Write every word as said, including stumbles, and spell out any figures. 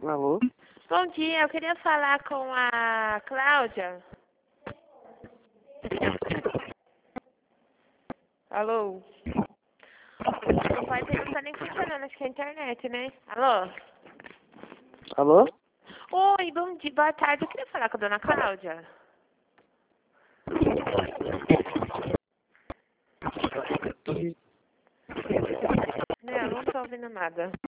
Alô? Bom dia, eu queria falar com a Cláudia. Alô? O pai não tá nem funcionando, acho que é a internet, né? Alô? Alô? Oi, bom dia, boa tarde. Eu queria falar com a dona Cláudia. Não, não tô ouvindo nada.